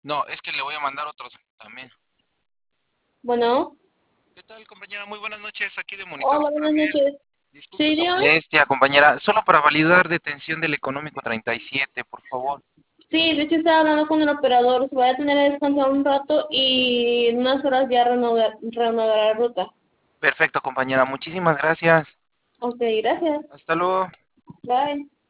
No, es que le voy a mandar otros también. Bueno, ¿Qué tal, compañera? Muy buenas noches, aquí de hola, monitor buenas Framer. noches. Disculpe Sí, su dígame. molestia, compañera. Solo para validar detención del económico 37, por favor. Sí, de hecho estaba hablando con el operador. Se va a tener que descansar un rato y en unas horas ya reanudar la ruta. Perfecto, compañera. Muchísimas gracias. Ok, gracias. Hasta luego. Bye.